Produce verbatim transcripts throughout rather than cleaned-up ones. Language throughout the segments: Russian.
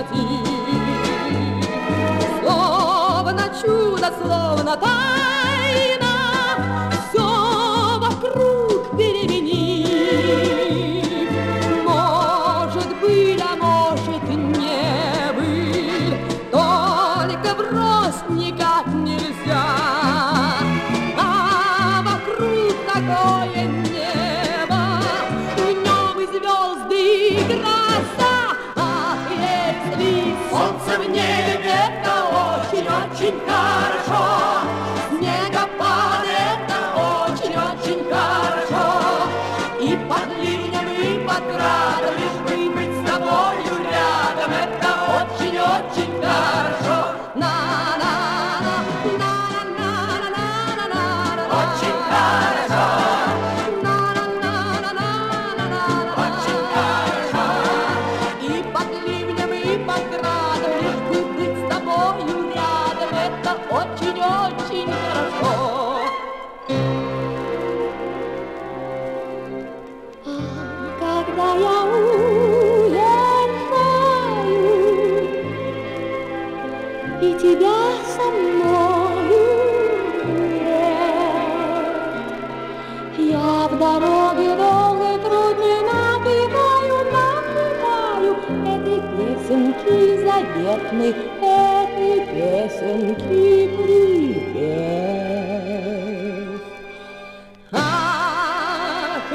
один. Словно чудо, словно тайна, все вокруг переменить. Может быть, а может не быть, только врозь никак нельзя. А вокруг такое небо, в нем и звезды, и гроза. Ах, если солнце в небе, это очень-очень хорошо. Снегопад — это очень-очень хорошо. И под ливнем, и под градом, лишь бы быть с тобою рядом, это очень-очень хорошо. На-на-на, на-на-на-на-на-на-на. Очень хорошо. На-на-на-на-на-на-на. Очень хорошо. И под ливнем, и под градом, лишь бы быть с тобою рядом, это очень-очень хорошо. А когда я уезжаю, и тебя со мною нет, я в дороге долгой трудной напеваю, напеваю этой песенки заветной, этой песенки припев. Ах,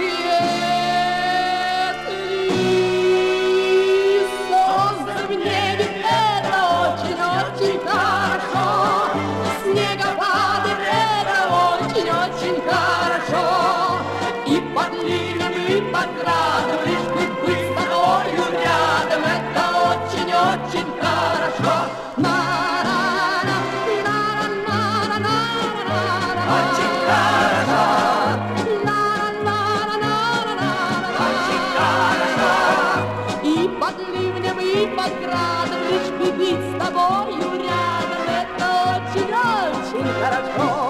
если солнце в небе, это очень-очень хорошо. Снегопады — это очень-очень хорошо. И под ливнем, и под градом, лишь бы быть с тобою рядом, это очень-очень хорошо. На-на-на, на-на-на-на-на-на. Очень хорошо. На-на-на-на-на-на-на. Очень хорошо. И под ливнем, и под градом, лишь бы быть с тобою рядом, это очень-очень хорошо.